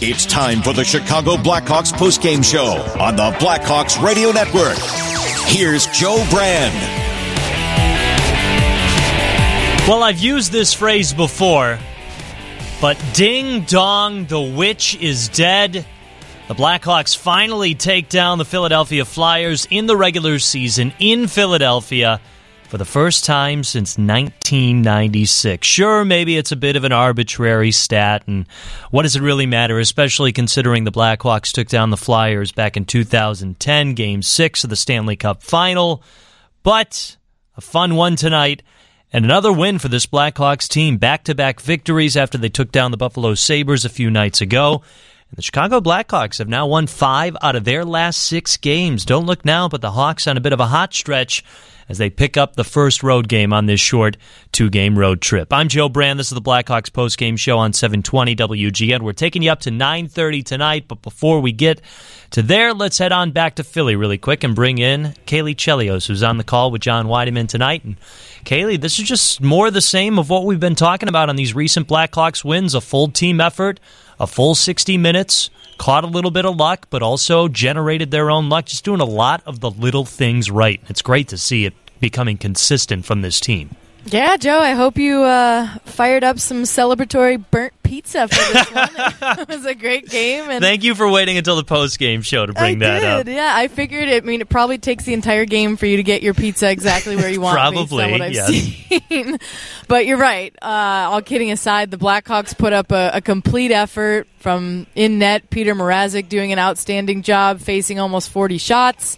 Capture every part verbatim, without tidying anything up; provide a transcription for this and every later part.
It's time for the Chicago Blackhawks postgame show on the Blackhawks Radio Network. Here's Joe Brand. Well, I've used this phrase before, but ding dong, the witch is dead. The Blackhawks finally take down the Philadelphia Flyers in the regular season in Philadelphia for the first time since nineteen ninety-six. Sure, maybe it's a bit of an arbitrary stat, and what does it really matter, especially considering the Blackhawks took down the Flyers back in two thousand ten, Game six of the Stanley Cup Final. But a fun one tonight, and another win for this Blackhawks team. Back-to-back victories after they took down the Buffalo Sabres a few nights ago. And the Chicago Blackhawks have now won five out of their last six games. Don't look now, but the Hawks on a bit of a hot stretch as they pick up the first road game on this short two-game road trip. I'm Joe Brand. This is the Blackhawks postgame show on seven twenty W G N. We're taking you up to nine thirty tonight, but before we get to there, let's head on back to Philly really quick and bring in Kaylee Chelios, who's on the call with John Weideman tonight. And Kaylee, this is just more the same of what we've been talking about on these recent Blackhawks wins, a full team effort, a full sixty minutes, caught a little bit of luck, but also generated their own luck, just doing a lot of the little things right. It's great to see it becoming consistent from this team. Yeah, Joe, I hope you uh, fired up some celebratory burnt pizza for this one. It was a great game. And thank you for waiting until the post-game show to bring I that did, up. Yeah, I figured it. I mean, it probably takes the entire game for you to get your pizza exactly where you want. Probably, based on what I've yes. seen. But you're right. Uh, all kidding aside, the Blackhawks put up a, a complete effort from in net. Peter Mrazek doing an outstanding job, facing almost forty shots.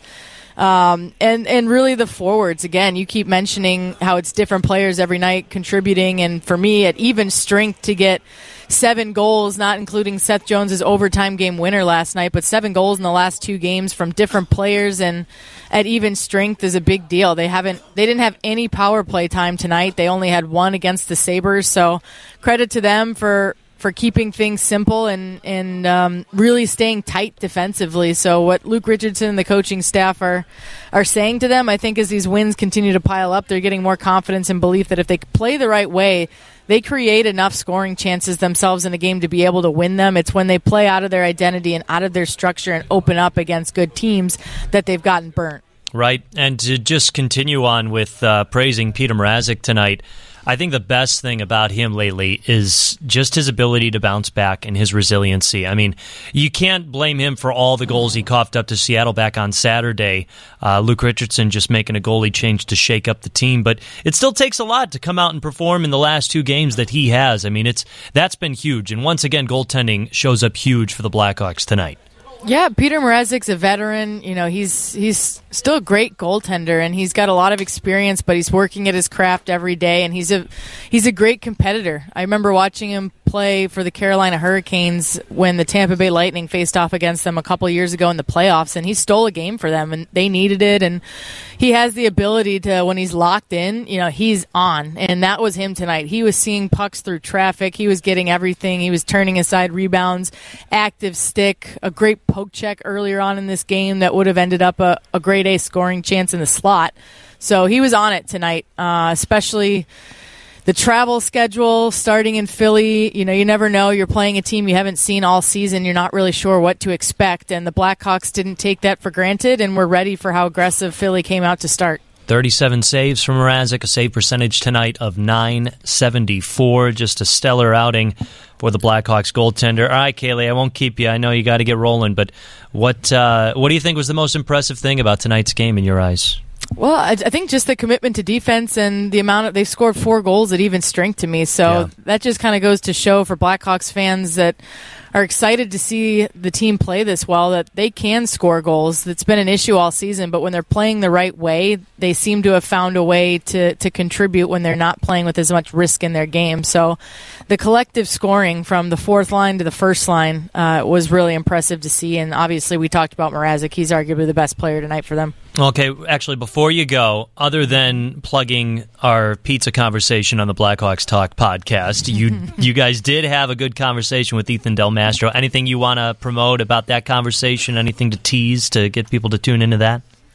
Um, and, and really the forwards, again, you keep mentioning how it's different players every night contributing. And for me, at even strength to get seven goals, not including Seth Jones' overtime game winner last night, but seven goals in the last two games from different players and at even strength is a big deal. They haven't, they didn't have any power play time tonight. They only had one against the Sabres. So credit to them for, for keeping things simple and, and um, really staying tight defensively. So what Luke Richardson and the coaching staff are are saying to them, I think as these wins continue to pile up, they're getting more confidence and belief that if they play the right way, they create enough scoring chances themselves in a game to be able to win them. It's when they play out of their identity and out of their structure and open up against good teams that they've gotten burnt. Right, and to just continue on with uh, praising Peter Mrazek tonight, I think the best thing about him lately is just his ability to bounce back and his resiliency. I mean, you can't blame him for all the goals he coughed up to Seattle back on Saturday. Uh, Luke Richardson just making a goalie change to shake up the team, but it still takes a lot to come out and perform in the last two games that he has. I mean, it's that's been huge, and once again, goaltending shows up huge for the Blackhawks tonight. Yeah, Peter Mrazek's a veteran. You know, he's he's still a great goaltender, and he's got a lot of experience, but he's working at his craft every day, and he's a he's a great competitor. I remember watching him play for the Carolina Hurricanes when the Tampa Bay Lightning faced off against them a couple of years ago in the playoffs, and he stole a game for them, and they needed it, and he has the ability to, when he's locked in, you know, he's on, and that was him tonight. He was seeing pucks through traffic. He was getting everything. He was turning aside rebounds, active stick, a great poke check earlier on in this game that would have ended up a, a grade A scoring chance in the slot. So he was on it tonight, uh, especially the travel schedule starting in Philly. You know, you never know. You're playing a team you haven't seen all season. You're not really sure what to expect. And the Blackhawks didn't take that for granted and were ready for how aggressive Philly came out to start. thirty-seven saves from Mrazek, a save percentage tonight of nine seventy-four. Just a stellar outing for the Blackhawks goaltender. All right, Kaylee, I won't keep you. I know you got to get rolling, but what uh, what do you think was the most impressive thing about tonight's game in your eyes? Well, I, I think just the commitment to defense and the amount of, they've scored four goals at even strength to me. So yeah. That just kind of goes to show for Blackhawks fans that are excited to see the team play this well, that they can score goals. That's been an issue all season, but when they're playing the right way, they seem to have found a way to, to contribute when they're not playing with as much risk in their game. So the collective scoring from the fourth line to the first line uh, was really impressive to see, and obviously we talked about Mrazek. He's arguably the best player tonight for them. Okay, actually, before you go, other than plugging our pizza conversation on the Blackhawks Talk podcast, you you guys did have a good conversation with Ethan Del Mastro. Anything you want to promote about that conversation? Anything to tease to get people to tune into that?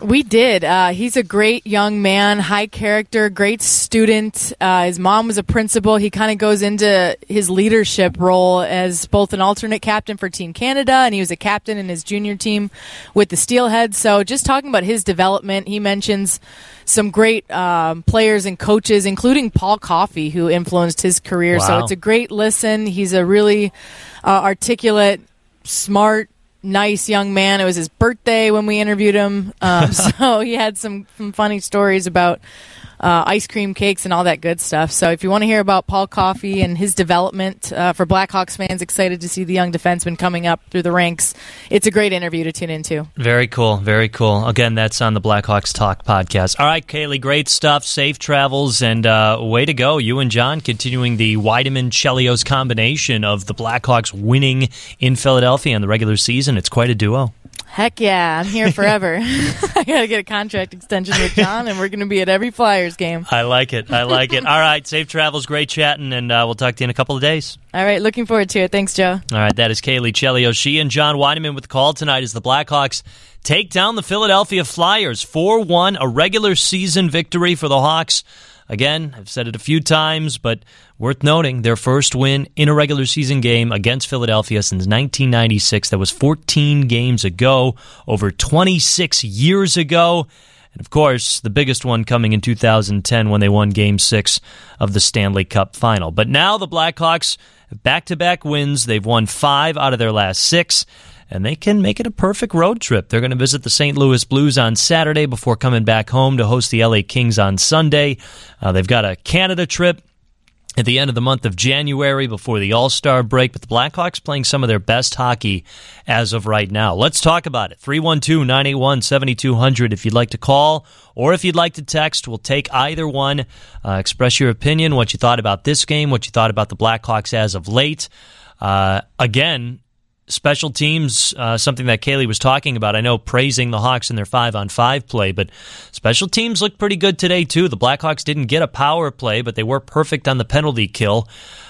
We did. Uh, he's a great young man, high character, great student. Uh, his mom was a principal. He kind of goes into his leadership role as both an alternate captain for Team Canada, and he was a captain in his junior team with the Steelheads. So just talking about his development, he mentions some great um, players and coaches, including Paul Coffey, who influenced his career. Wow. So it's a great listen. He's a really uh, articulate, smart, nice young man. It was his birthday when we interviewed him, um, so he had some, some funny stories about uh, ice cream cakes and all that good stuff. So if you want to hear about Paul Coffey and his development uh, for Blackhawks fans, excited to see the young defenseman coming up through the ranks, it's a great interview to tune into. Very cool, very cool. Again, that's on the Blackhawks Talk podcast. All right, Kaylee, great stuff. Safe travels, and uh, way to go. You and John continuing the Weideman-Chelios combination of the Blackhawks winning in Philadelphia in the regular season. It's quite a duo. Heck yeah, I'm here forever. I got to get a contract extension with John, and we're going to be at every Flyers game. I like it. I like it. All right, safe travels, great chatting, and uh, we'll talk to you in a couple of days. All right, looking forward to it. Thanks, Joe. All right, that is Kaylee Chelios. She and John Weideman with the call tonight as the Blackhawks take down the Philadelphia Flyers four one, a regular season victory for the Hawks. Again, I've said it a few times, but worth noting, their first win in a regular season game against Philadelphia since nineteen ninety-six. That was fourteen games ago, over twenty-six years ago. And, of course, the biggest one coming in two thousand ten when they won Game six of the Stanley Cup Final. But now the Blackhawks have back-to-back wins. They've won five out of their last six, and they can make it a perfect road trip. They're going to visit the Saint Louis Blues on Saturday before coming back home to host the L A Kings on Sunday. Uh, they've got a Canada trip at the end of the month of January before the All-Star break, but the Blackhawks playing some of their best hockey as of right now. Let's talk about it. three one two, nine eight one, seven two zero zero if you'd like to call or if you'd like to text. We'll take either one. Uh, express your opinion, what you thought about this game, what you thought about the Blackhawks as of late. Uh, again, special teams, uh, something that Kaylee was talking about. I know praising the Hawks in their five-on-five play, but special teams looked pretty good today, too. The Blackhawks didn't get a power play, but they were perfect on the penalty kill.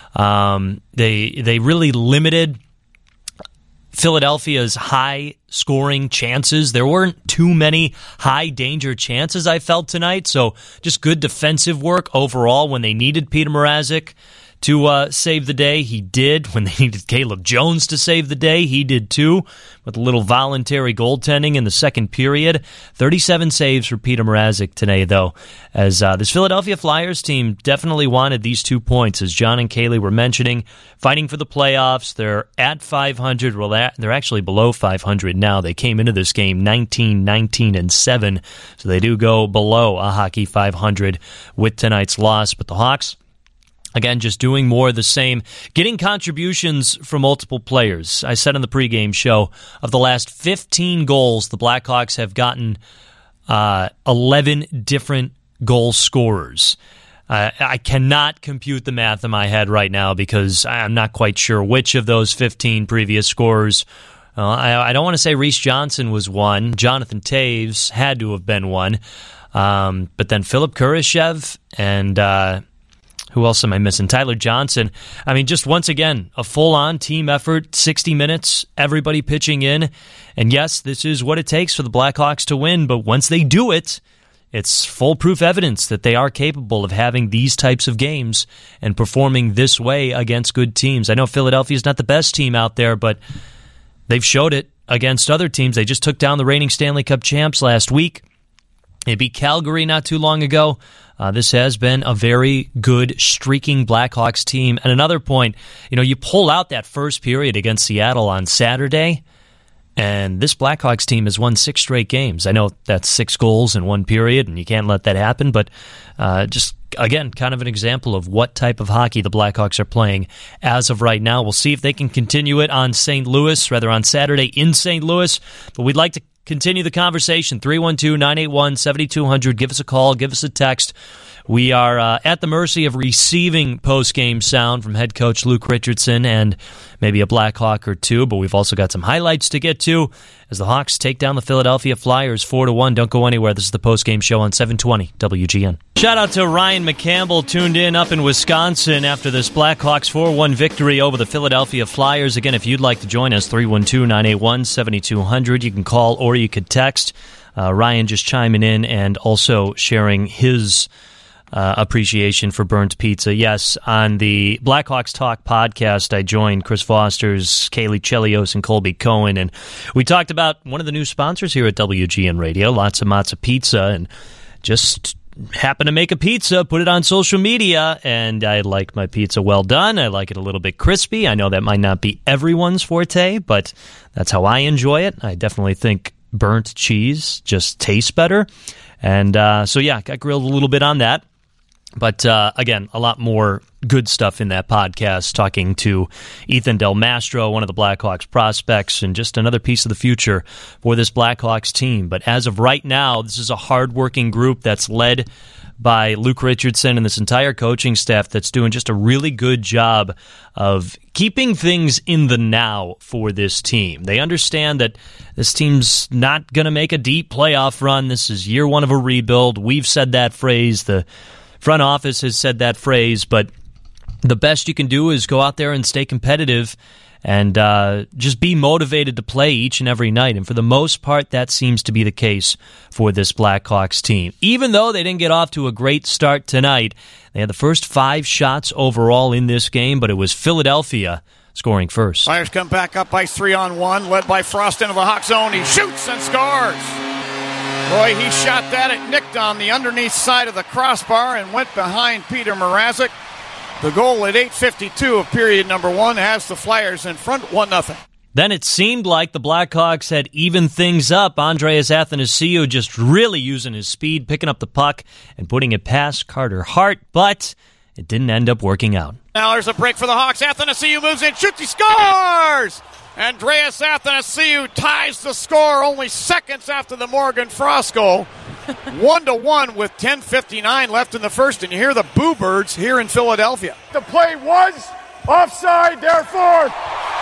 Um, they they really limited Philadelphia's high-scoring chances. There weren't too many high-danger chances, I felt, tonight, so just good defensive work overall when they needed Peter Mrazek to uh, save the day. He did. When they needed Caleb Jones to save the day, he did too, with a little voluntary goaltending in the second period. thirty-seven saves for Peter Mrazek today, though, as uh, this Philadelphia Flyers team definitely wanted these two points, as John and Kaylee were mentioning, fighting for the playoffs. They're at five hundred. Well, they're actually below five hundred now. They came into this game nineteen, nineteen, and seven, so they do go below a hockey five hundred with tonight's loss. But the Hawks, again, just doing more of the same, getting contributions from multiple players. I said on the pregame show, of the last fifteen goals, the Blackhawks have gotten uh, eleven different goal scorers. Uh, I cannot compute the math in my head right now because I'm not quite sure which of those fifteen previous scorers. Uh, I, I don't want to say Reese Johnson was one. Jonathan Toews had to have been one. Um, but then Philip Kurashev and Uh, who else am I missing? Tyler Johnson. I mean, just once again, a full-on team effort, sixty minutes, everybody pitching in. And yes, this is what it takes for the Blackhawks to win, but once they do it, it's foolproof evidence that they are capable of having these types of games and performing this way against good teams. I know Philadelphia's not the best team out there, but they've showed it against other teams. They just took down the reigning Stanley Cup champs last week. They beat Calgary not too long ago. Uh, this has been a very good streaking Blackhawks team. And another point, you know, you pull out that first period against Seattle on Saturday, and this Blackhawks team has won six straight games. I know that's six goals in one period, and you can't let that happen, but uh, just, again, kind of an example of what type of hockey the Blackhawks are playing as of right now. We'll see if they can continue it on Saint Louis, rather on Saturday in Saint Louis, but we'd like to continue the conversation. three one two, nine eight one, seven two zero zero. Give us a call. Give us a text. We are uh, at the mercy of receiving post-game sound from head coach Luke Richardson and maybe a Blackhawk or two, but we've also got some highlights to get to as the Hawks take down the Philadelphia Flyers four to one. Don't go anywhere. This is the post-game show on seven twenty W G N. Shout out to Ryan McCampbell, tuned in up in Wisconsin after this Blackhawks four one victory over the Philadelphia Flyers. Again, if you'd like to join us, three one two, nine eight one, seven two zero zero. You can call or you could text. Uh, Ryan just chiming in and also sharing his uh, appreciation for burnt pizza. Yes, on the Blackhawks Talk podcast, I joined Chris Foster's, Kaylee Chelios, and Colby Cohen, and we talked about one of the new sponsors here at W G N Radio, Lots of Matza Pizza, and just happened to make a pizza, put it on social media, and I like my pizza well done. I like it a little bit crispy. I know that might not be everyone's forte, but that's how I enjoy it. I definitely think burnt cheese just tastes better. And uh, so, yeah, got grilled a little bit on that. But, uh, again, a lot more good stuff in that podcast, talking to Ethan Del Mastro, one of the Blackhawks prospects, and just another piece of the future for this Blackhawks team. But as of right now, this is a hard-working group that's led by Luke Richardson and this entire coaching staff that's doing just a really good job of keeping things in the now for this team. They understand that this team's not going to make a deep playoff run. This is year one of a rebuild. We've said that phrase. The front office has said that phrase, but the best you can do is go out there and stay competitive and uh, just be motivated to play each and every night. And for the most part, that seems to be the case for this Blackhawks team. Even though they didn't get off to a great start tonight, they had the first five shots overall in this game, but it was Philadelphia scoring first. Flyers come back up by three on one, led by Frost into the Hawk zone. He shoots and scores. Boy, he shot that. It nicked on the underneath side of the crossbar and went behind Peter Mrazek. The goal at eight fifty-two of period number one has the Flyers in front, one nothing. Then it seemed like the Blackhawks had evened things up. Andreas Athanasiou just really using his speed, picking up the puck and putting it past Carter Hart, but it didn't end up working out. Now there's a break for the Hawks. Athanasiou moves in, shoots, he scores! Andreas Athanasiou ties the score only seconds after the Morgan Frost goal. One to one with ten fifty-nine left in the first, and you hear the Boo Birds here in Philadelphia. The play was offside, therefore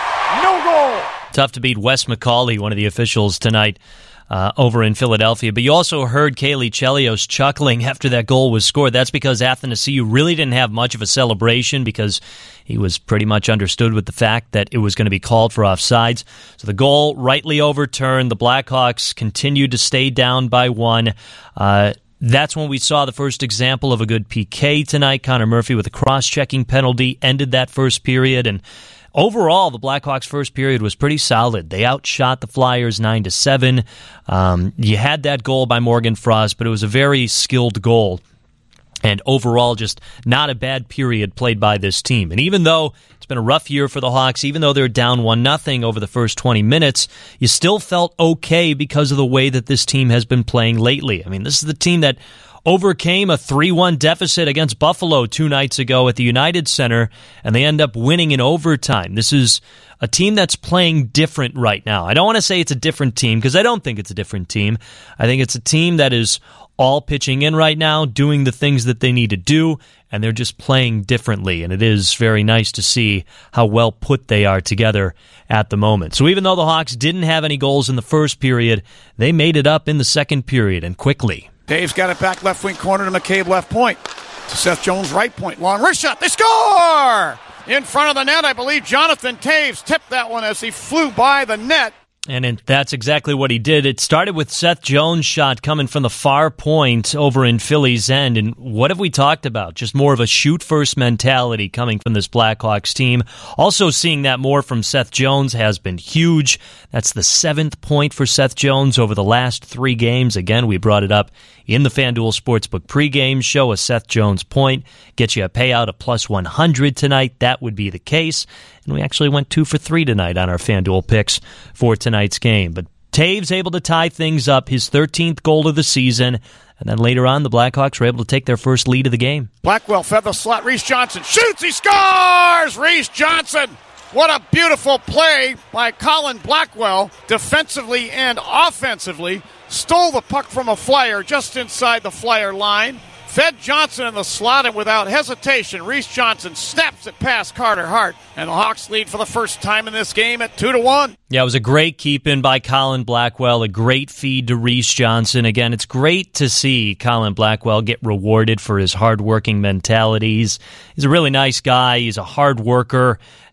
no goal. Tough to beat Wes McCauley, one of the officials tonight uh, over in Philadelphia. But you also heard Kaylee Chelios chuckling after that goal was scored. That's because Athanasiou really didn't have much of a celebration because he was pretty much understood with the fact that it was going to be called for offsides. So the goal rightly overturned. The Blackhawks continued to stay down by one. Uh, that's when we saw the first example of a good P K tonight. Connor Murphy with a cross-checking penalty ended that first period. And overall, the Blackhawks' first period was pretty solid. They outshot the Flyers nine to seven. Um, you had that goal by Morgan Frost, but it was a very skilled goal. And overall, just not a bad period played by this team. And even though it's been a rough year for the Hawks, even though they're down one nothing over the first twenty minutes, you still felt okay because of the way that this team has been playing lately. I mean, this is the team that overcame a three one deficit against Buffalo two nights ago at the United Center, and they end up winning in overtime. This is a team that's playing different right now. I don't want to say it's a different team, because I don't think it's a different team. I think it's a team that is all pitching in right now, doing the things that they need to do, and they're just playing differently. And it is very nice to see how well put they are together at the moment. So even though the Hawks didn't have any goals in the first period, they made it up in the second period, and quickly. Dave's got it back left wing corner to McCabe left point. To Seth Jones right point. Long wrist shot. They score! In front of the net, I believe Jonathan Taves tipped that one as he flew by the net. And it, that's exactly what he did. It started with Seth Jones' shot coming from the far point over in Philly's end. And what have we talked about? Just more of a shoot-first mentality coming from this Blackhawks team. Also seeing that more from Seth Jones has been huge. That's the seventh point for Seth Jones over the last three games. Again, we brought it up in the FanDuel Sportsbook pregame show. A Seth Jones point gets you a payout of plus one hundred tonight. That would be the case. And we actually went two for three tonight on our FanDuel picks for tonight's game. But Taves able to tie things up, his thirteenth goal of the season. And then later on, the Blackhawks were able to take their first lead of the game. Blackwell fed the slot. Reese Johnson shoots. He scores! Reese Johnson. What a beautiful play by Colin Blackwell, defensively and offensively. Stole the puck from a Flyer just inside the Flyer line. Fed Johnson in the slot, and without hesitation, Reese Johnson snaps it past Carter Hart. And the Hawks lead for the first time in this game at two to one. Yeah, it was a great keep-in by Colin Blackwell, a great feed to Reese Johnson. Again, it's great to see Colin Blackwell get rewarded for his hard-working mentality. He's, he's a really nice guy. He's a hard worker.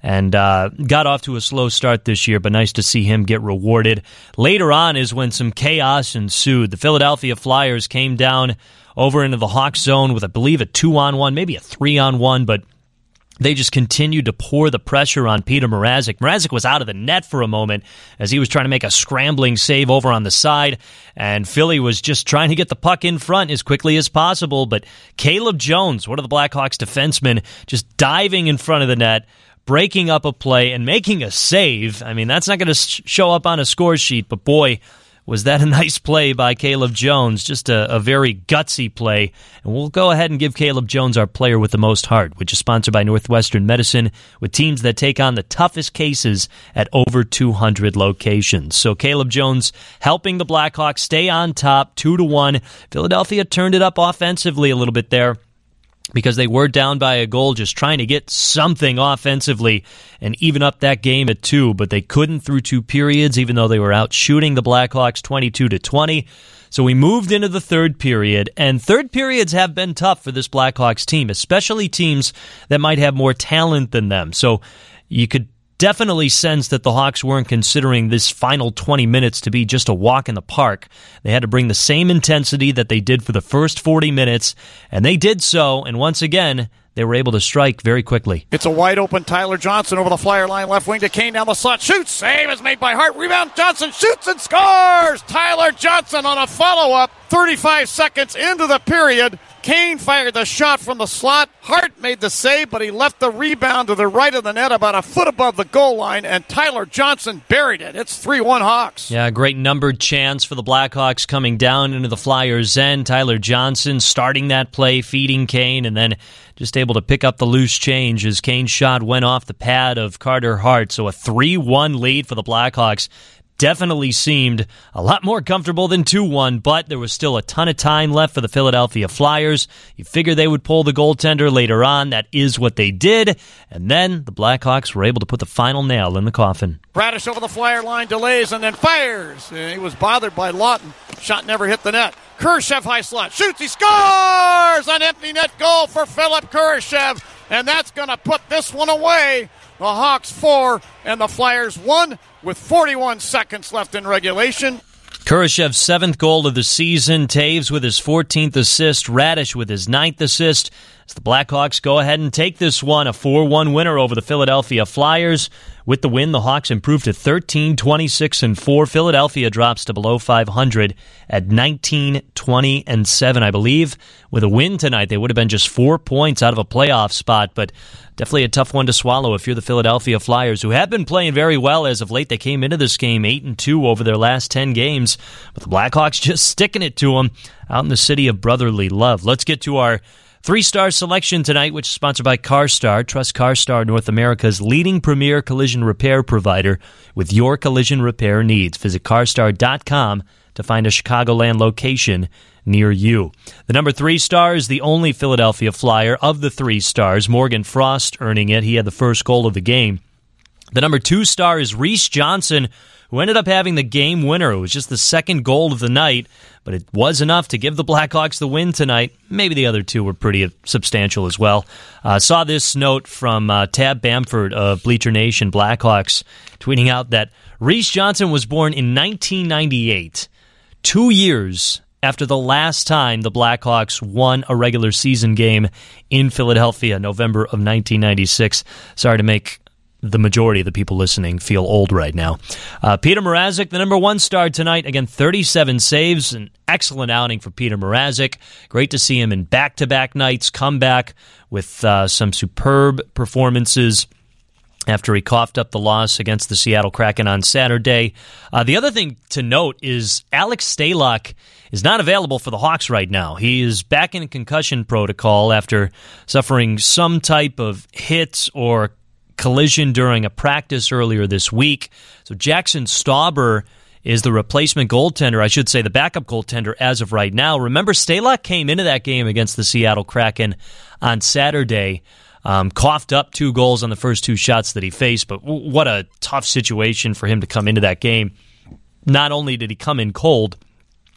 and uh, got off to a slow start this year, but nice to see him get rewarded. Later on is when some chaos ensued. The Philadelphia Flyers came down over into the Hawks zone with, I believe, a two-on-one, maybe a three-on-one, but they just continued to pour the pressure on Peter Mrazek. Mrazek was out of the net for a moment as he was trying to make a scrambling save over on the side, and Philly was just trying to get the puck in front as quickly as possible. But Caleb Jones, one of the Blackhawks defensemen, just diving in front of the net, breaking up a play and making a save. I mean, that's not going to show up on a score sheet, but boy, was that a nice play by Caleb Jones. Just a, a very gutsy play. And we'll go ahead and give Caleb Jones our player with the most heart, which is sponsored by Northwestern Medicine, with teams that take on the toughest cases at over two hundred locations. So Caleb Jones helping the Blackhawks stay on top, two to one. Philadelphia turned it up offensively a little bit there, because they were down by a goal, just trying to get something offensively and even up that game at two, but they couldn't through two periods, even though they were out shooting the Blackhawks twenty-two to twenty. So we moved into the third period, and third periods have been tough for this Blackhawks team, especially teams that might have more talent than them. So you could definitely sense that the Hawks weren't considering this final twenty minutes to be just a walk in the park. They had to bring the same intensity that they did for the first forty minutes, and they did so, and once again, they were able to strike very quickly. It's a wide-open Tyler Johnson over the Flyer line, left wing to Kane down the slot. Shoots, save is made by Hart. Rebound, Johnson shoots and scores! Tyler Johnson on a follow-up, thirty-five seconds into the period. Kane fired the shot from the slot. Hart made the save, but he left the rebound to the right of the net about a foot above the goal line, and Tyler Johnson buried it. It's three one Hawks. Yeah, great numbered chance for the Blackhawks coming down into the Flyers' end. Tyler Johnson starting that play, feeding Kane, and then just able to pick up the loose change as Kane's shot went off the pad of Carter Hart. So a three one lead for the Blackhawks. Definitely seemed a lot more comfortable than two one, but there was still a ton of time left for the Philadelphia Flyers. You figure they would pull the goaltender later on. That is what they did. And then the Blackhawks were able to put the final nail in the coffin. Bradish over the Flyer line, delays, and then fires. He was bothered by Lawton. Shot never hit the net. Kurashev high slot. Shoots, he scores! An empty net goal for Philip Kurashev. And that's going to put this one away. The Hawks four and the Flyers one with forty-one seconds left in regulation. Kurashev's seventh goal of the season, Taves with his fourteenth assist, Radish with his ninth assist. As the Blackhawks go ahead and take this one, a four one winner over the Philadelphia Flyers. With the win, the Hawks improved to thirteen, twenty-six, and four. Philadelphia drops to below five hundred at nineteen, twenty, and seven. I believe with a win tonight, they would have been just four points out of a playoff spot, but definitely a tough one to swallow if you're the Philadelphia Flyers, who have been playing very well as of late. They came into this game eight and two over their last ten games, but the Blackhawks just sticking it to them out in the city of brotherly love. Let's get to our three-star selection tonight, which is sponsored by CarStar. Trust CarStar, North America's leading premier collision repair provider with your collision repair needs. Visit carstar dot com to find a Chicagoland location near you. The number three star is the only Philadelphia Flyer of the three stars, Morgan Frost earning it. He had the first goal of the game. The number two star is Reese Johnson, who ended up having the game winner. It was just the second goal of the night, but it was enough to give the Blackhawks the win tonight. Maybe the other two were pretty substantial as well. Uh, saw this note from uh, Tab Bamford of Bleacher Nation Blackhawks, tweeting out that Reese Johnson was born in nineteen ninety-eight, two years after the last time the Blackhawks won a regular season game in Philadelphia, November of nineteen ninety-six. Sorry to make the majority of the people listening feel old right now. Uh, Peter Mrazek, the number one star tonight. Again, thirty-seven saves. An excellent outing for Peter Mrazek. Great to see him in back-to-back nights, come back with uh, some superb performances after he coughed up the loss against the Seattle Kraken on Saturday. Uh, the other thing to note is Alex Stalock is not available for the Hawks right now. He is back in concussion protocol after suffering some type of hit or collision during a practice earlier this week. So Jackson Stauber is the replacement goaltender, I should say the backup goaltender as of right now. Remember, Stalock came into that game against the Seattle Kraken on Saturday, um, coughed up two goals on the first two shots that he faced, but w- what a tough situation for him to come into that game. Not only did he come in cold,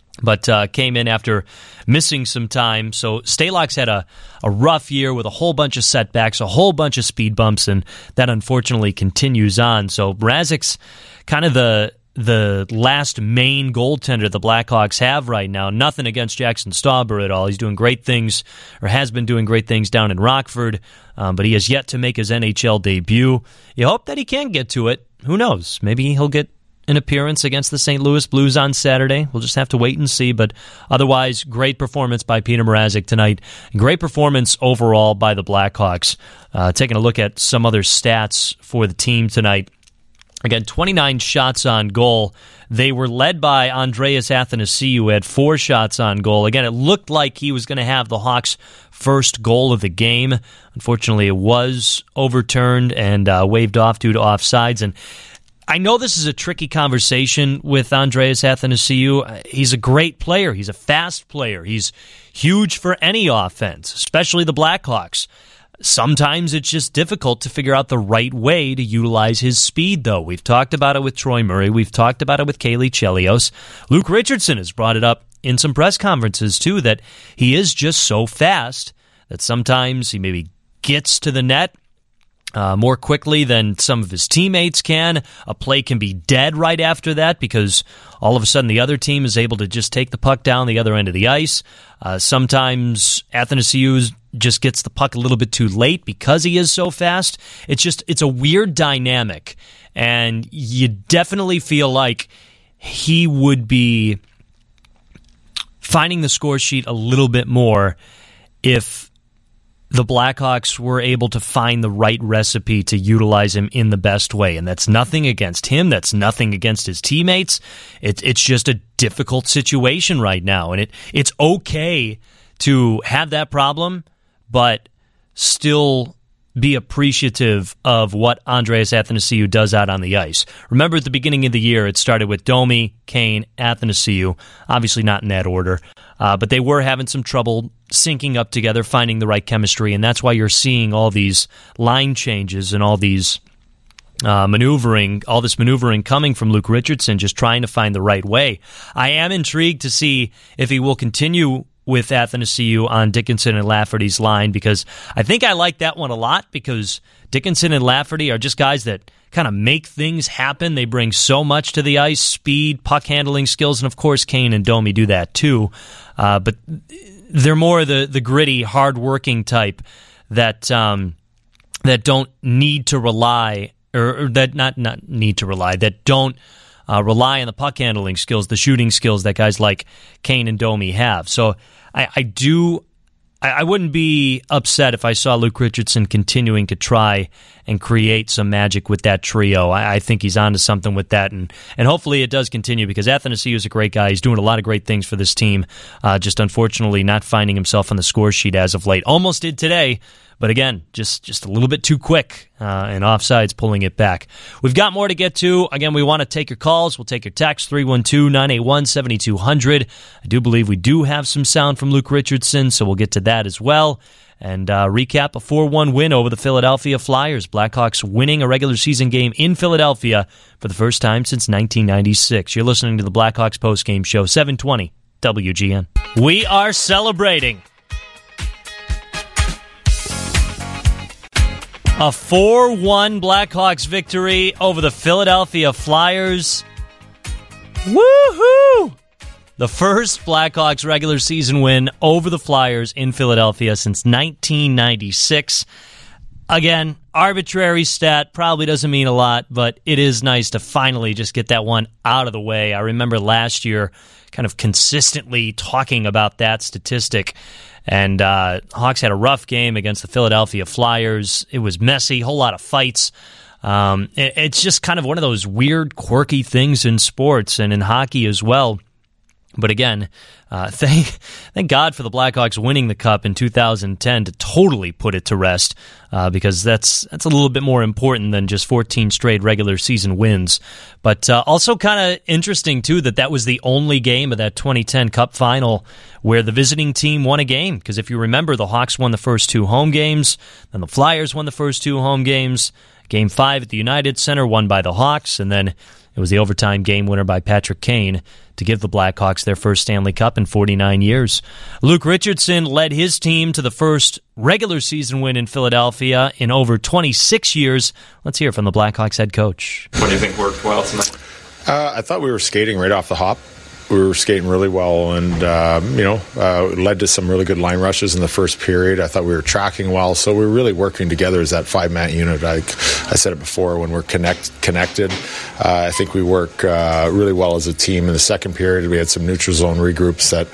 but uh, came in after missing some time. So Stalock's had a, a rough year with a whole bunch of setbacks, a whole bunch of speed bumps, and that unfortunately continues on. So Mrazek's kind of the the last main goaltender the Blackhawks have right now. Nothing against Jackson Stauber at all. He's doing great things, or has been doing great things down in Rockford, um, but he has yet to make his N H L debut. You hope that he can get to it. Who knows? Maybe he'll get an appearance against the Saint Louis Blues on Saturday. We'll just have to wait and see, but otherwise, great performance by Peter Mrazek tonight. Great performance overall by the Blackhawks. Uh, taking a look at some other stats for the team tonight. Again, twenty-nine shots on goal. They were led by Andreas Athanasiou, who had four shots on goal. Again, it looked like he was going to have the Hawks' first goal of the game. Unfortunately, it was overturned and uh, waved off due to offsides. And I know this is a tricky conversation with Andreas Athanasiou. He's a great player. He's a fast player. He's huge for any offense, especially the Blackhawks. Sometimes it's just difficult to figure out the right way to utilize his speed, though. We've talked about it with Troy Murray. We've talked about it with Kaylee Chelios. Luke Richardson has brought it up in some press conferences, too, that he is just so fast that sometimes he maybe gets to the net Uh, more quickly than some of his teammates can. A play can be dead right after that because all of a sudden the other team is able to just take the puck down the other end of the ice. Uh, sometimes Athanasiou just gets the puck a little bit too late because he is so fast. It's just, it's a weird dynamic, and you definitely feel like he would be finding the score sheet a little bit more if the Blackhawks were able to find the right recipe to utilize him in the best way. And that's nothing against him. That's nothing against his teammates. It, it's just a difficult situation right now. And it it's okay to have that problem, but still be appreciative of what Andreas Athanasiou does out on the ice. Remember at the beginning of the year, it started with Domi, Kane, Athanasiou. Obviously not in that order. Uh, but they were having some trouble syncing up together, finding the right chemistry, and that's why you're seeing all these line changes and all these uh, maneuvering, all this maneuvering coming from Luke Richardson, just trying to find the right way. I am intrigued to see if he will continue with Athanasiou on Dickinson and Lafferty's line, because I think I like that one a lot, because Dickinson and Lafferty are just guys that kind of make things happen. They bring so much to the ice, speed, puck handling skills, and of course Kane and Domi do that too. Uh, but they're more the, the gritty, hard-working type that um, that don't need to rely, or, or that not, not need to rely, that don't uh, rely on the puck handling skills, the shooting skills that guys like Kane and Domi have. So I, I do... I wouldn't be upset if I saw Luke Richardson continuing to try and create some magic with that trio. I, I think he's onto something with that, and, and hopefully it does continue, because Athanasiou is a great guy. He's doing a lot of great things for this team, uh, just unfortunately not finding himself on the score sheet as of late. Almost did today, but again, just, just a little bit too quick, uh, and offsides pulling it back. We've got more to get to. Again, we want to take your calls. We'll take your text, three one two, nine eight one, seven two zero zero. I do believe we do have some sound from Luke Richardson, so we'll get to that as well. And uh, recap a four one win over the Philadelphia Flyers. Blackhawks winning a regular season game in Philadelphia for the first time since nineteen ninety-six. You're listening to the Blackhawks postgame show, seven twenty W G N. We are celebrating a four one Blackhawks victory over the Philadelphia Flyers. Woohoo! The first Blackhawks regular season win over the Flyers in Philadelphia since nineteen ninety-six. Again, arbitrary stat, probably doesn't mean a lot, but it is nice to finally just get that one out of the way. I remember last year kind of consistently talking about that statistic. And uh, Hawks had a rough game against the Philadelphia Flyers. It was messy, a whole lot of fights. Um, it, it's just kind of one of those weird, quirky things in sports and in hockey as well. But again, uh, thank thank God for the Blackhawks winning the Cup in two thousand ten to totally put it to rest, uh, because that's that's a little bit more important than just fourteen straight regular season wins. But uh, also kind of interesting, too, that that was the only game of that twenty ten Cup final where the visiting team won a game. Because if you remember, the Hawks won the first two home games, then the Flyers won the first two home games. Game five at the United Center, won by the Hawks, and then it was the overtime game winner by Patrick Kane to give the Blackhawks their first Stanley Cup in forty-nine years. Luke Richardson led his team to the first regular season win in Philadelphia in over twenty-six years. Let's hear from the Blackhawks head coach. What do you think worked well tonight? Uh, I thought we were skating right off the hop. We were skating really well, and uh, you know, uh, led to some really good line rushes in the first period. I thought we were tracking well, so we were really working together as that five-man unit. I, I said it before, when we're connect, connected, uh, I think we work uh, really well as a team. In the second period, we had some neutral zone regroups that,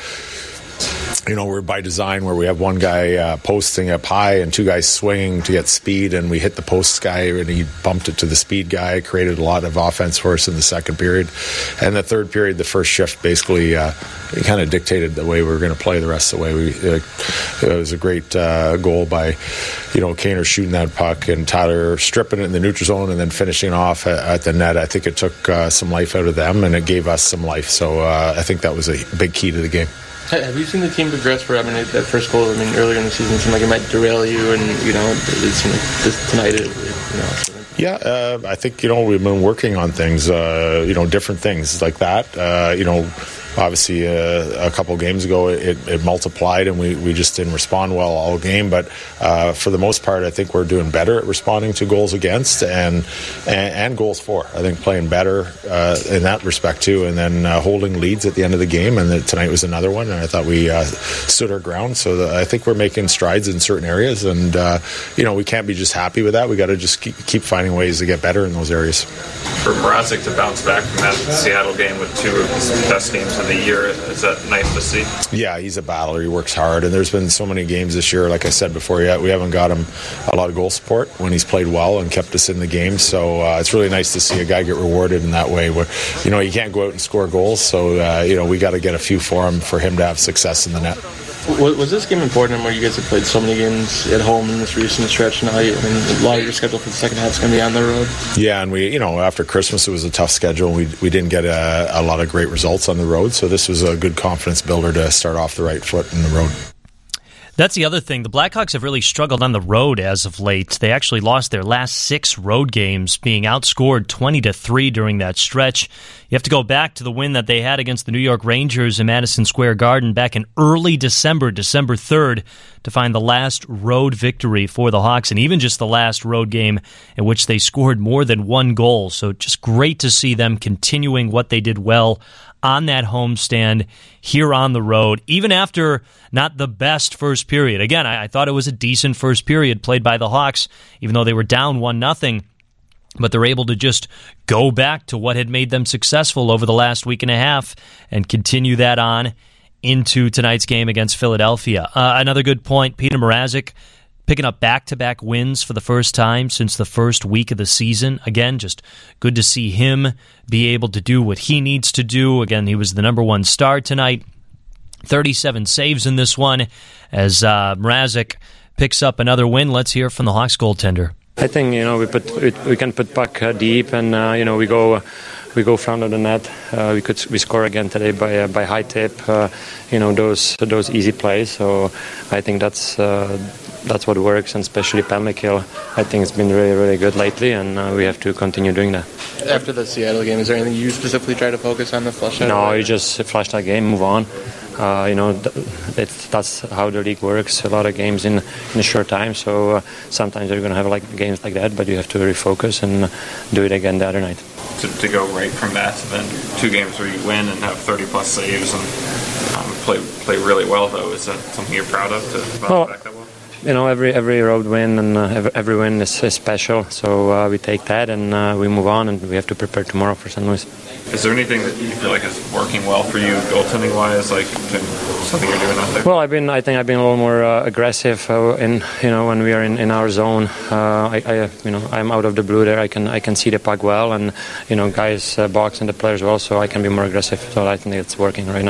you know, we're by design where we have one guy uh, posting up high and two guys swinging to get speed, and we hit the post guy and he bumped it to the speed guy, created a lot of offense for us in the second period. And the third period, the first shift, basically uh, kind of dictated the way we were going to play the rest of the way. We, uh, it was a great uh, goal by, you know, Kaner shooting that puck and Tyler stripping it in the neutral zone and then finishing off at, at the net. I think it took uh, some life out of them and it gave us some life. So uh, I think that was a big key to the game. Have you seen the team progress? For I mean, that first goal, I mean, earlier in the season, it seemed like it might derail you, and you know, it seemed like this tonight, it, you know. Sort of. Yeah, uh, I think, you know, we've been working on things, uh, you know, different things like that. Uh, you know, obviously uh, a couple games ago it, it multiplied and we, we just didn't respond well all game. But uh, for the most part, I think we're doing better at responding to goals against and and, and goals for. I think playing better uh, in that respect too, and then uh, holding leads at the end of the game. And the, tonight was another one, and I thought we uh, stood our ground. So the, I think we're making strides in certain areas, and uh, you know, we can't be just happy with that. We got to just keep, keep finding ways to get better in those areas. For Mrazek to bounce back from that Seattle game with two of his best games of the year, is that nice to see? Yeah, he's a battler. He works hard, and there's been so many games this year. Like I said before, yeah, we haven't got him a lot of goal support when he's played well and kept us in the game. So uh, it's really nice to see a guy get rewarded in that way. Where, you know, you can't go out and score goals, so uh, you know, we got to get a few for him for him to have success in the net. Was this game important where you guys have played so many games at home in this recent stretch? Now, I mean, a lot of your schedule for the second half is going to be on the road. Yeah, and we, you know, after Christmas it was a tough schedule. We we didn't get a, a lot of great results on the road, so this was a good confidence builder to start off the right foot in the road. That's the other thing. The Blackhawks have really struggled on the road as of late. They actually lost their last six road games, being outscored twenty to three during that stretch. You have to go back to the win that they had against the New York Rangers in Madison Square Garden back in early December, December third, to find the last road victory for the Hawks, and even just the last road game in which they scored more than one goal. So just great to see them continuing what they did well on that homestand here on the road, even after not the best first period. Again, I, I thought it was a decent first period played by the Hawks, even though they were down one nothing. But they're able to just go back to what had made them successful over the last week and a half and continue that on into tonight's game against Philadelphia. Uh, another good point, Peter Mrazek picking up back-to-back wins for the first time since the first week of the season. Again, just good to see him be able to do what he needs to do. Again, he was the number one star tonight. thirty-seven saves in this one as uh, Mrazek picks up another win. Let's hear from the Hawks goaltender. I think, you know, we put we, we can put puck uh, deep, and uh, you know, we go we go front of the net. Uh, we could we score again today by uh, by high tip. Uh, you know, those those easy plays. So I think that's uh, that's what works, and especially penalty kill. I think it's been really really good lately, and uh, we have to continue doing that. After the Seattle game, is there anything you specifically try to focus on the flush out? No, you just flush that game, move on. Uh, you know, it's, that's how the league works. A lot of games in, in a short time, so uh, sometimes you're going to have like games like that, but you have to refocus and do it again the other night. To, to go right from that to then two games where you win and have thirty plus saves and um, play play really well, though, is that something you're proud of to bounce well, back that well? You know, every every road win and uh, every, every win is, is special, so uh, we take that and uh, we move on, and we have to prepare tomorrow for Saint Louis. Is there anything that you feel like is working well for you, goaltending wise, like something you're doing out there? Well, I've been, I think I've been a little more uh, aggressive uh, in, you know, when we are in, in our zone. Uh, I, I, you know, I'm out of the blue there. I can, I can see the puck well, and you know, guys uh, box and the players well, so I can be more aggressive. So I think it's working right now.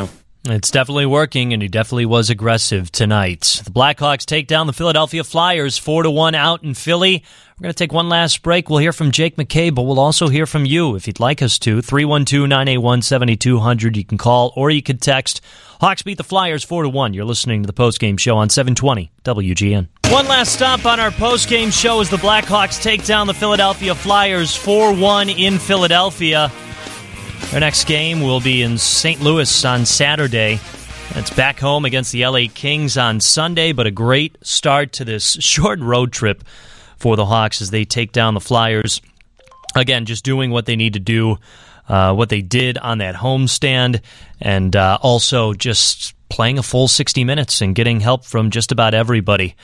It's definitely working, and he definitely was aggressive tonight. The Blackhawks take down the Philadelphia Flyers four to one out in Philly. We're going to take one last break. We'll hear from Jake McCabe, but we'll also hear from you if you'd like us to. three one two, nine eight one, seven two zero zero. You can call or you can text. Hawks beat the Flyers four to one. You're listening to the postgame show on seven twenty W G N. One last stop on our postgame show as the Blackhawks take down the Philadelphia Flyers four one in Philadelphia. Our next game will be in Saint Louis on Saturday. It's back home against the L A Kings on Sunday, but a great start to this short road trip for the Hawks as they take down the Flyers. Again, just doing what they need to do, uh, what they did on that homestand, and uh, also just playing a full sixty minutes and getting help from just about everybody.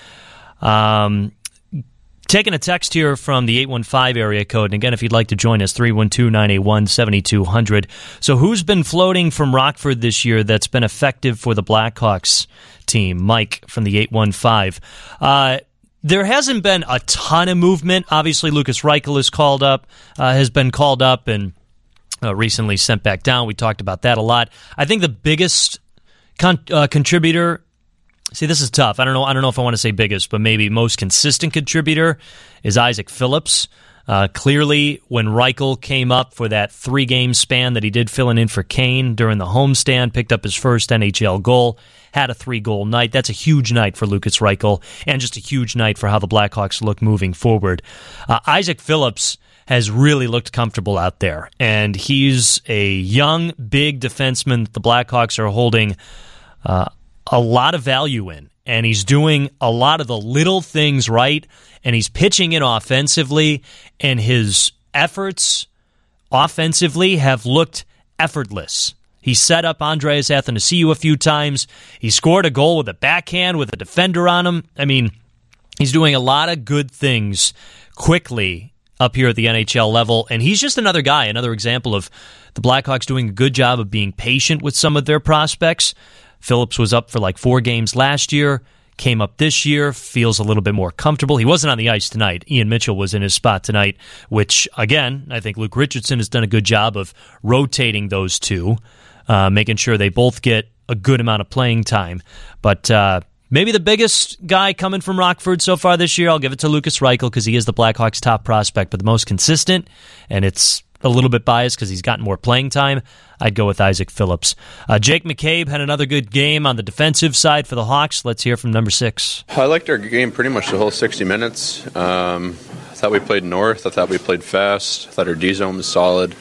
Um... Taking a text here from the eight one five area code, and again, if you'd like to join us, three one two, nine eight one, seven two zero zero. So who's been floating from Rockford this year that's been effective for the Blackhawks team? Mike from the eight one five. Uh, there hasn't been a ton of movement. Obviously, Lucas Reichel is called up, uh, has been called up and uh, recently sent back down. We talked about that a lot. I think the biggest con- uh, contributor... See, this is tough. I don't know. I don't know if I want to say biggest, but maybe most consistent contributor is Isaac Phillips. Uh, clearly, when Reichel came up for that three-game span that he did filling in for Kane during the homestand, picked up his first N H L goal, had a three-goal night. That's a huge night for Lucas Reichel, and just a huge night for how the Blackhawks look moving forward. Uh, Isaac Phillips has really looked comfortable out there, and he's a young, big defenseman that the Blackhawks are holding uh, a lot of value in, and he's doing a lot of the little things right, and he's pitching in offensively, and his efforts offensively have looked effortless. He set up Andreas Athanasiou a few times. He scored a goal with a backhand with a defender on him. I mean, he's doing a lot of good things quickly up here at the N H L level, and he's just another guy, another example of the Blackhawks doing a good job of being patient with some of their prospects. Phillips was up for like four games last year, came up this year, feels a little bit more comfortable. He wasn't on the ice tonight. Ian Mitchell was in his spot tonight, which, again, I think Luke Richardson has done a good job of rotating those two, uh, making sure they both get a good amount of playing time. But uh, maybe the biggest guy coming from Rockford so far this year, I'll give it to Lucas Reichel because he is the Blackhawks' top prospect, but the most consistent, and it's a little bit biased because he's gotten more playing time, I'd go with Isaac Phillips. Uh, Jake McCabe had another good game on the defensive side for the Hawks. Let's hear from number six. I liked our game pretty much the whole sixty minutes. Um, I thought we played north. I thought we played fast. I thought our D-zone was solid.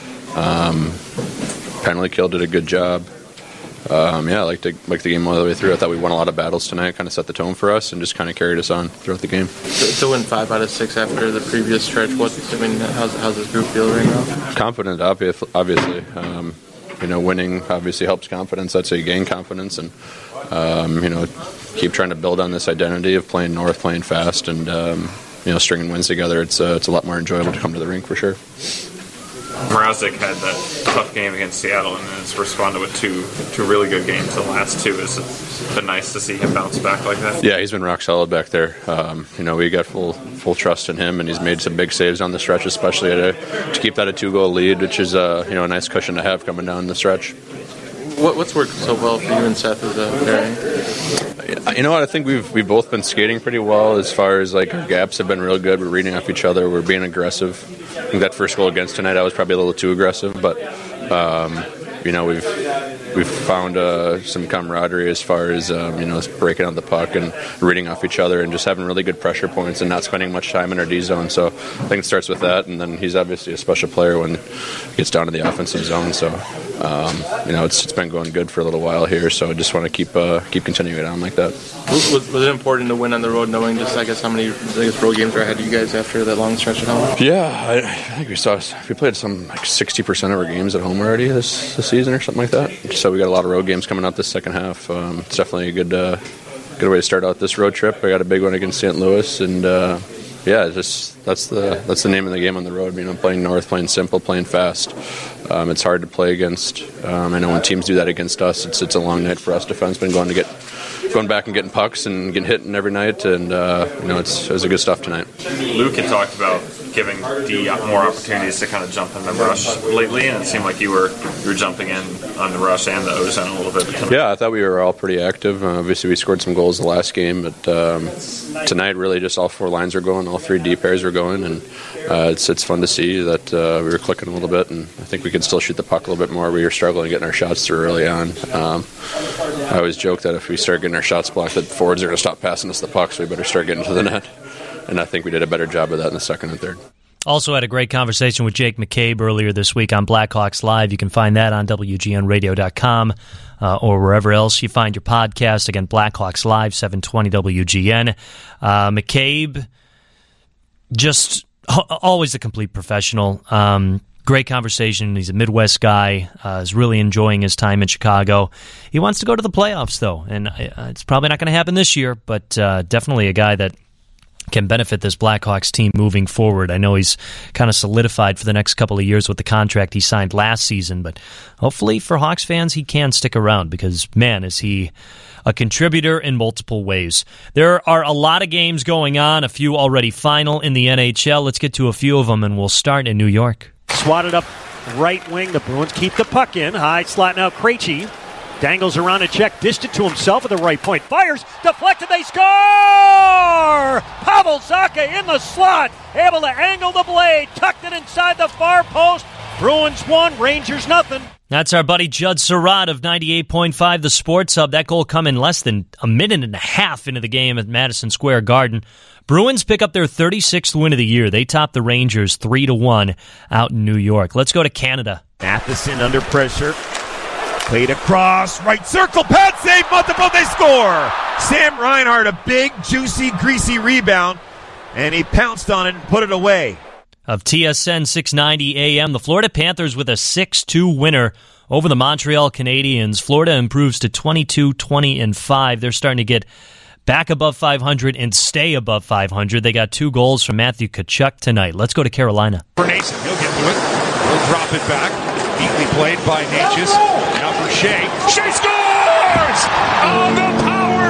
Um, penalty kill did a good job. Um, yeah, I liked, to, liked the game all the way through. I thought we won a lot of battles tonight, kind of set the tone for us, and just kind of carried us on throughout the game. To, to win five out of six after the previous stretch, what I mean, how's, how's this group feel right now? Confident, obviously. Um, you know, winning obviously helps confidence. That's how you gain confidence, and um, you know, keep trying to build on this identity of playing north, playing fast, and um, you know, stringing wins together. It's uh, it's a lot more enjoyable to come to the rink for sure. Mrazek had that tough game against Seattle and has responded with two two really good games the last two. It's been nice to see him bounce back like that. Yeah, he's been rock solid back there. Um, you know, we got full full trust in him, and he's made some big saves on the stretch, especially to, to keep that a two-goal lead, which is uh, you know a nice cushion to have coming down the stretch. What, what's worked so well for you and Seth as a pairing? You know what? I think we've we've both been skating pretty well as far as like our gaps have been real good. We're reading off each other. We're being aggressive. I think that first goal against tonight, I was probably a little too aggressive, but um, you know we've we've found uh, some camaraderie as far as um, you know breaking out the puck and reading off each other and just having really good pressure points and not spending much time in our D zone. So I think it starts with that, and then he's obviously a special player when he gets down to the offensive zone. So um, you know it's it's been going good for a little while here. So I just want to keep uh, keep continuing it on like that. Was, was it important to win on the road, knowing just I guess how many I guess road games are ahead of you guys after that long stretch at home? Yeah, I, I think we saw we played some like sixty percent of our games at home already this, this season or something like that. So we got a lot of road games coming out this second half. Um, it's definitely a good uh, good way to start out this road trip. I got a big one against Saint Louis, and uh, yeah, just that's the that's the name of the game on the road. You know, playing north, playing simple, playing fast. Um, it's hard to play against. Um, I know when teams do that against us, it's it's a long night for us defensemen going to get. Going back and getting pucks and getting hit every night, and uh, you know it's it was a good stuff tonight. Luke had talked about giving D more opportunities to kind of jump in the rush lately, and it seemed like you were you were jumping in on the rush and the O-zone a little bit. Yeah, I thought we were all pretty active. Uh, obviously, we scored some goals the last game, but um, tonight really just all four lines were going, all three D pairs were going, and uh, it's it's fun to see that uh, we were clicking a little bit, and I think we could still shoot the puck a little bit more. We were struggling getting our shots through early on. Um, I always joke that if we start getting our shots blocked, that forwards are going to stop passing us the puck, so we better start getting to the net. And I think we did a better job of that in the second and third. Also had a great conversation with Jake McCabe earlier this week on Blackhawks Live. You can find that on W G N radio dot com uh, or wherever else you find your podcast. Again, Blackhawks Live, seven twenty W G N. Uh, McCabe, just always a complete professional. Um, great conversation. He's a Midwest guy. Uh, is really enjoying his time in Chicago. He wants to go to the playoffs, though, and uh, it's probably not going to happen this year, but uh, definitely a guy that can benefit this Blackhawks team moving forward. I know he's kind of solidified for the next couple of years with the contract he signed last season, but hopefully for Hawks fans, he can stick around because, man, is he a contributor in multiple ways. There are a lot of games going on, a few already final in the N H L. Let's get to a few of them, and we'll start in New York. Swatted up right wing. The Bruins keep the puck in. High slot now. Krejci dangles around a check, dished it to himself at the right point. Fires, deflected, they score! Pavel Zacha in the slot, able to angle the blade, tucked it inside the far post. Bruins one, Rangers nothing. That's our buddy Judd Surratt of ninety-eight point five, the Sports Hub. That goal come in less than a minute and a half into the game at Madison Square Garden. Bruins pick up their thirty-sixth win of the year. They top the Rangers three to one out in New York. Let's go to Canada. Matheson under pressure. Played across, right circle, pad save, multiple, they score! Sam Reinhart, a big, juicy, greasy rebound, and he pounced on it and put it away. Of T S N six ninety A M, the Florida Panthers with a six two winner over the Montreal Canadiens. Florida improves to twenty-two twenty and five. They're starting to get back above five hundred and stay above five hundred. They got two goals from Matthew Tkachuk tonight. Let's go to Carolina. For Nason, he'll get to it. He'll drop it back. Neatly played by Natchez. Now for Shea. Shea scores! On the power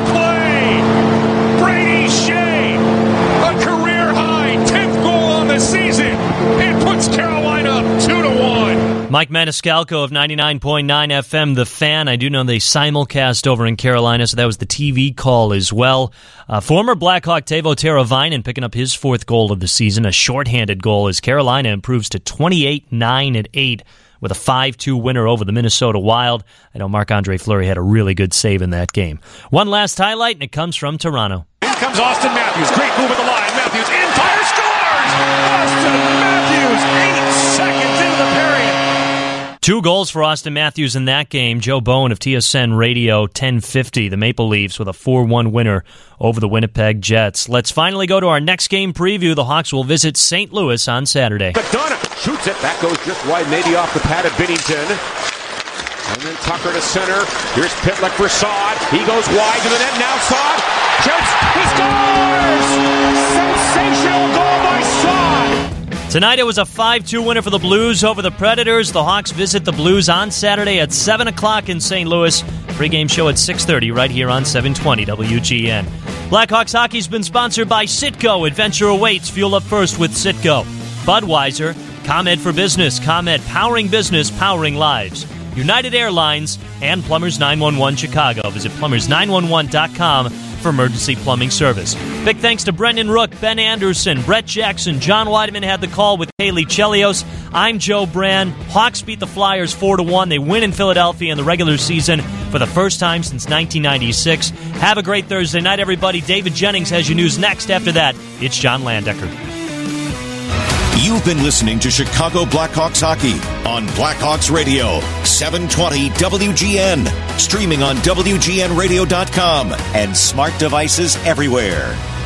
play! Brady Shea, a career high, tenth goal on the season. It puts Carolina up two to one. Mike Maniscalco of ninety-nine point nine F M, The Fan. I do know they simulcast over in Carolina, so that was the T V call as well. Uh, former Blackhawk Teuvo Teravainen picking up his fourth goal of the season, a shorthanded goal as Carolina improves to twenty-eight nine and eight. With a five two winner over the Minnesota Wild. I know Marc-Andre Fleury had a really good save in that game. One last highlight, and it comes from Toronto. In comes Austin Matthews. Great move at the line. Matthews in, fire, scores! Austin Matthews, eight seconds into the period. Two goals for Austin Matthews in that game. Joe Bowen of T S N Radio ten fifty. The Maple Leafs with a four one winner over the Winnipeg Jets. Let's finally go to our next game preview. The Hawks will visit Saint Louis on Saturday. McDonough shoots it. That goes just wide, maybe off the pad of Binnington. And then Tucker to center. Here's Pitlick for Saad. He goes wide to the net. Now Saad shoots. He scores! Sensational goal by Saad! Tonight it was a five two winner for the Blues over the Predators. The Hawks visit the Blues on Saturday at seven o'clock in Saint Louis. Pre-game show at six thirty right here on seven twenty W G N. Blackhawks hockey's been sponsored by Citgo. Adventure awaits. Fuel up first with Citgo. Budweiser, ComEd for Business. ComEd, powering business, powering lives. United Airlines, and Plumbers nine one one Chicago. Visit plumbers nine one one dot com for emergency plumbing service. Big thanks to Brendan Rook, Ben Anderson, Brett Jackson, John Weideman had the call with Haley Chelios. I'm Joe Brand. Hawks beat the Flyers four to one. They win in Philadelphia in the regular season for the first time since nineteen ninety-six. Have a great Thursday night, everybody. David Jennings has your news next. After that, it's John Landecker. You've been listening to Chicago Blackhawks hockey on Blackhawks Radio, seven twenty W G N. Streaming on W G N radio dot com and smart devices everywhere.